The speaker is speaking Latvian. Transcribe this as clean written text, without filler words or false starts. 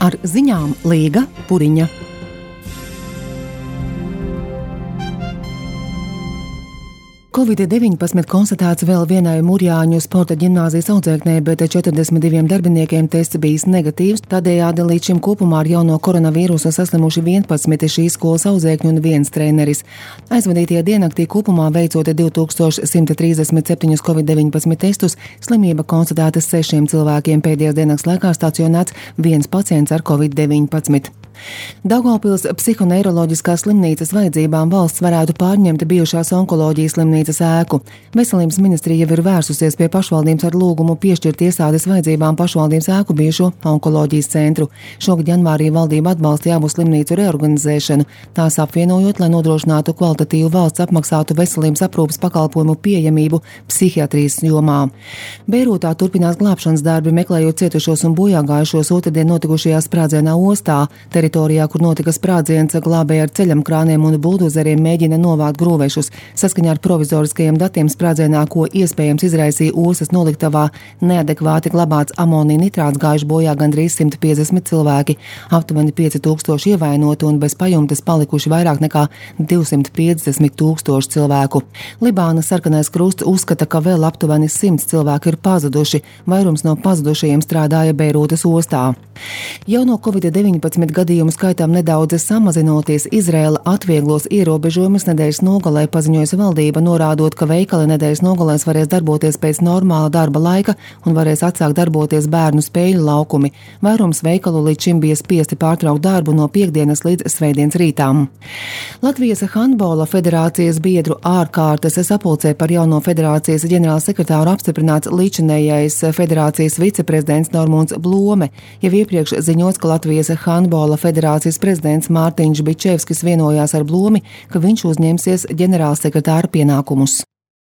Ar ziņām Līga Puriņa. Covid-19 konstatēts vēl vienai Murjāņu sporta ģimnāzijas audzēknei, bet 42 darbiniekiem tests bijis negatīvs. Tādējādi līdz šim kopumā ar jauno koronavīrusu saslimuši 11 šīs skolas audzēkņi un viens treneris. Aizvadītajā diennaktī kopumā veicot 2137 Covid-19 testus, slimība konstatēta 6 cilvēkiem. Pēdējās diennakts laikā stacionēts viens pacients ar Covid-19. Daugavpils psihoneiroloģiskās slimnīcas vajadzībām valsts varētu pārņemt bijušās onkoloģijas slimnīcas ēku. Veselības ministrija jau ir vērsusies pie pašvaldības ar lūgumu piešķirt iestādes vajadzībām pašvaldības ēku bijušo onkoloģijas centru. Šogad janvārī valdība atbalstīja abu slimnīcu reorganizēšanu, tās apvienojot, lai nodrošinātu kvalitatīvu valsts apmaksātu veselības aprūpes pakalpojumu pieejamību psihiatrijas jomā. Beirūtā turpinās glābšanas darbi, meklējot cietušos un bojāgājušos otrdien notikušajā sprādzienā ostā. Teritorijā, kur notika sprādziens, glābēji ar ceļamkrāniem un buldozeriem mēģina novākt grūvešus. Saskaņā ar provizoriskajiem datiem sprādzienā, ko iespējams izraisīja ostas noliktavā, neadekvāti glabāts amonija nitrāts, gājuši bojā gandrīz 150 cilvēki, aptuveni 5000 ievainoti un bez pajumtes palikuši vairāk nekā 250 000 cilvēku. Libānas Sarkanais Krusts uzskata, ka vēl aptuveni 100 cilvēki ir pazuduši. Vairums no pazudušajiem strādāja Beirūtas ostā. Jau no Covid-19 gadījumu skaitam nedaudz samazinoties, Izraela atvieglos ierobežojumus nedēļas nogalē, paziņojusi valdība, norādot, ka veikali nedēļas nogalēs varēs darboties pēc normāla darba laika un varēs atsākt darboties bērnu spēļu laukumi. Vairums veikalu līdz šim bija spiesti pārtraukt darbu no piekdienas līdz svētdienas rītām. Latvijas handbola federācijas biedru ārkārtas sapulcē par jauno federācijas ģenerālsekretāru apstiprināts līdzinējais federācijas viceprezidents Normunds Blome. Jau iepriekš ziņots, ka Latvijas handbola federācijas prezidents Mārtiņš Bičevskis vienojās ar Blomi, ka viņš uzņemsies ģenerālsekretāra pienākumus.